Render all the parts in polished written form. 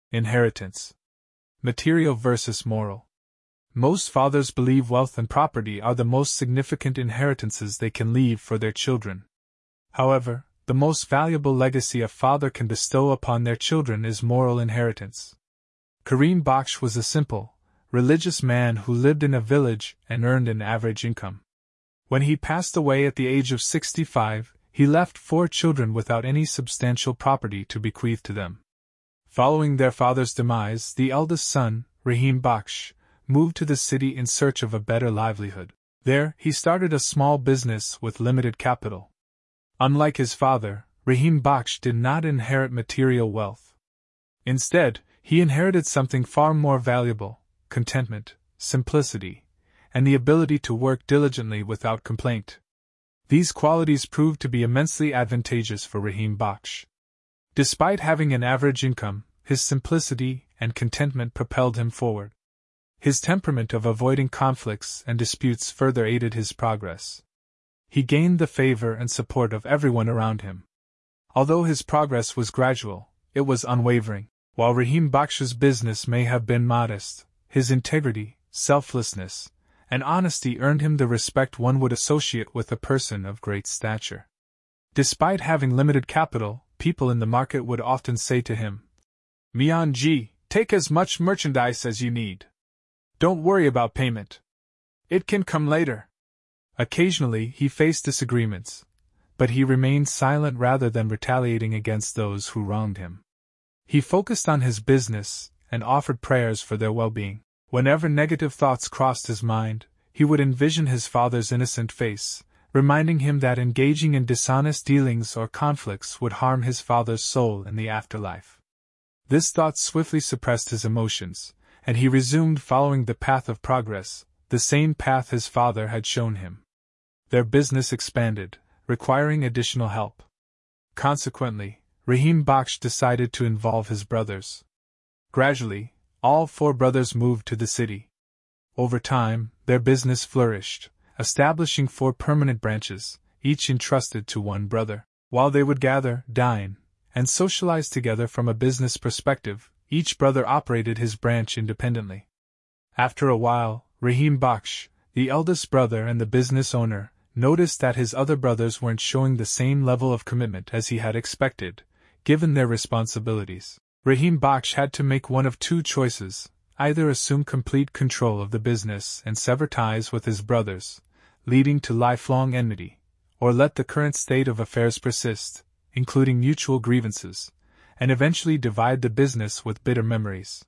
Inheritance. Material versus moral. Most fathers believe wealth and property are the most significant inheritances they can leave for their children. However, the most valuable legacy a father can bestow upon their children is moral inheritance. Karim Baksh was a simple, religious man who lived in a village and earned an average income. When he passed away at the age of 65, he left 4 children without any substantial property to bequeath to them. Following their father's demise, the eldest son, Rahim Baksh, moved to the city in search of a better livelihood. There, he started a small business with limited capital. Unlike his father, Rahim Baksh did not inherit material wealth. Instead, he inherited something far more valuable: contentment, simplicity, and the ability to work diligently without complaint. These qualities proved to be immensely advantageous for Rahim Baksh. Despite having an average income, his simplicity and contentment propelled him forward. His temperament of avoiding conflicts and disputes further aided his progress. He gained the favor and support of everyone around him. Although his progress was gradual, it was unwavering. While Rahim Baksh's business may have been modest, his integrity, selflessness, and honesty earned him the respect one would associate with a person of great stature. Despite having limited capital, people in the market would often say to him, "Mian ji, take as much merchandise as you need. Don't worry about payment. It can come later." Occasionally he faced disagreements, but he remained silent rather than retaliating against those who wronged him. He focused on his business and offered prayers for their well-being. Whenever negative thoughts crossed his mind, he would envision his father's innocent face, reminding him that engaging in dishonest dealings or conflicts would harm his father's soul in the afterlife. This thought swiftly suppressed his emotions, and he resumed following the path of progress, the same path his father had shown him. Their business expanded, requiring additional help. Consequently, Rahim Baksh decided to involve his brothers. Gradually, all 4 brothers moved to the city. Over time, their business flourished, establishing 4 permanent branches, each entrusted to one brother. While they would gather, dine, and socialize together from a business perspective, each brother operated his branch independently. After a while, Rahim Baksh, the eldest brother and the business owner, noticed that his other brothers weren't showing the same level of commitment as he had expected, given their responsibilities. Rahim Baksh had to make one of 2 choices: either assume complete control of the business and sever ties with his brothers, leading to lifelong enmity, or let the current state of affairs persist, including mutual grievances, and eventually divide the business with bitter memories.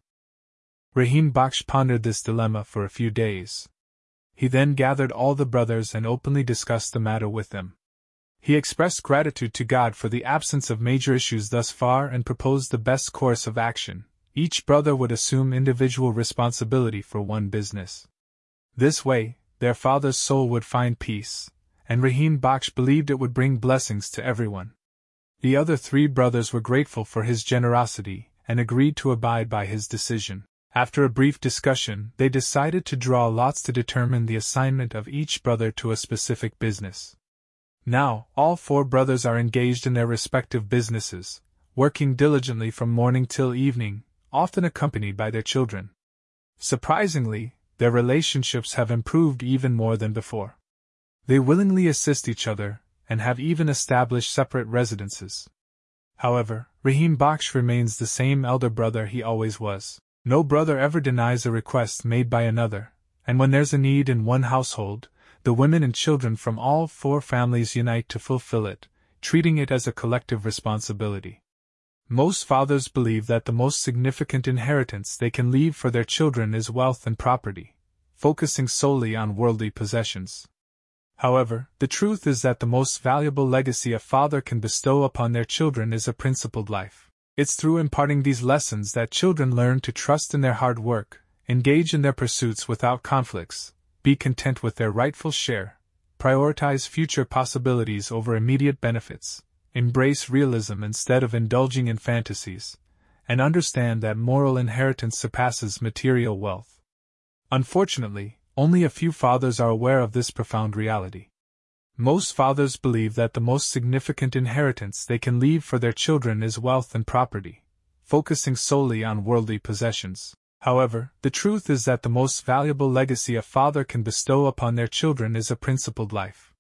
Rahim Baksh pondered this dilemma for a few days. He then gathered all the brothers and openly discussed the matter with them. He expressed gratitude to God for the absence of major issues thus far and proposed the best course of action. Each brother would assume individual responsibility for one business. This way, their father's soul would find peace, and Rahim Baksh believed it would bring blessings to everyone. The other 3 brothers were grateful for his generosity and agreed to abide by his decision. After a brief discussion, they decided to draw lots to determine the assignment of each brother to a specific business. Now, all 4 brothers are engaged in their respective businesses, working diligently from morning till evening, often accompanied by their children. Surprisingly, their relationships have improved even more than before. They willingly assist each other, and have even established separate residences. However, Rahim Baksh remains the same elder brother he always was. No brother ever denies a request made by another, and when there's a need in one household, the women and children from all 4 families unite to fulfill it, treating it as a collective responsibility. Most fathers believe that the most significant inheritance they can leave for their children is wealth and property, focusing solely on worldly possessions. However, the truth is that the most valuable legacy a father can bestow upon their children is a principled life. It's through imparting these lessons that children learn to trust in their hard work, engage in their pursuits without conflicts, be content with their rightful share, prioritize future possibilities over immediate benefits, embrace realism instead of indulging in fantasies, and understand that moral inheritance surpasses material wealth. Unfortunately, only a few fathers are aware of this profound reality. Most fathers believe that the most significant inheritance they can leave for their children is wealth and property, focusing solely on worldly possessions. However, the truth is that the most valuable legacy a father can bestow upon their children is a principled life.